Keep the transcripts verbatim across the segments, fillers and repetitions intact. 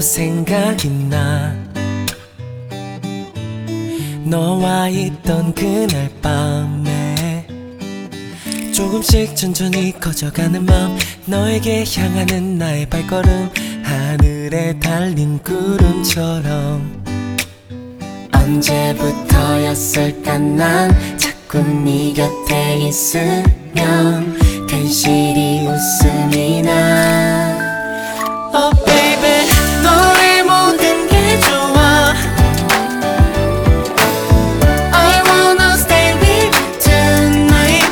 생각이 나. 너와 있던 그날 밤에 조금씩 천천히 커져가는 마음, 너에게 향하는 나의 발걸음, 하늘에 달린 구름처럼. 언제부터였을까 난 자꾸 네 곁에 있으면 괜시리 웃음이 나. Oh baby, 너의 모든 게 좋아. I wanna stay with you tonight.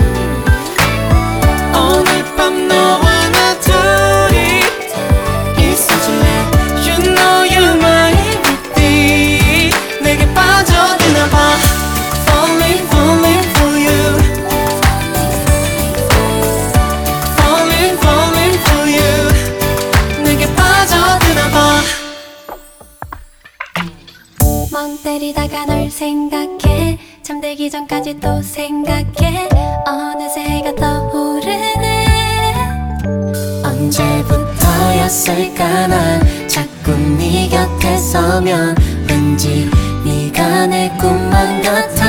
오늘 밤 너와 나 둘이 있어줄래. You know you're my everything. 내게 빠져드나봐. Falling, falling for you. Falling, falling for you. 내게 빠져드나봐. 멍 때리다가 널 생각해. 잠들기 전까지 또 생각해. 어느새 해가 떠오르네. 언제부터였을까 난 자꾸 네 곁에 서면 왠지 네가 내 꿈만 같아.